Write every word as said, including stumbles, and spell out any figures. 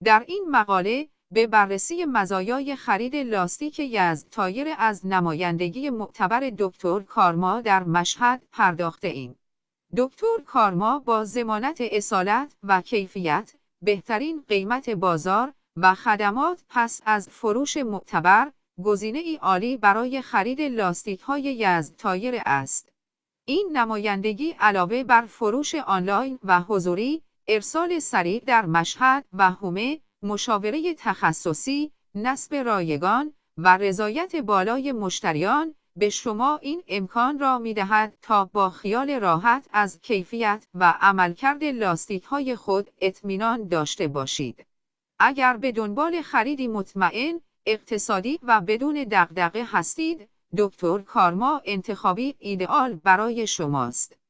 در این مقاله به بررسی مزایای خرید لاستیک یزد تایر از نمایندگی معتبر دکتر کارما در مشهد پرداخته ایم. دکتر کارما با ضمانت اصالت و کیفیت، بهترین قیمت بازار و خدمات پس از فروش معتبر، گزینه‌ای عالی برای خرید لاستیک‌های یزد تایر است. این نمایندگی علاوه بر فروش آنلاین و حضوری، ارسال سریع در مشهد و حومه، مشاوره تخصصی، نصب رایگان و رضایت بالای مشتریان به شما این امکان را می‌دهد تا با خیال راحت از کیفیت و عملکرد لاستیک‌های خود اطمینان داشته باشید. اگر به دنبال خریدی مطمئن، اقتصادی و بدون دغدغه هستید، دکتر کارما انتخابی ایدئال برای شماست.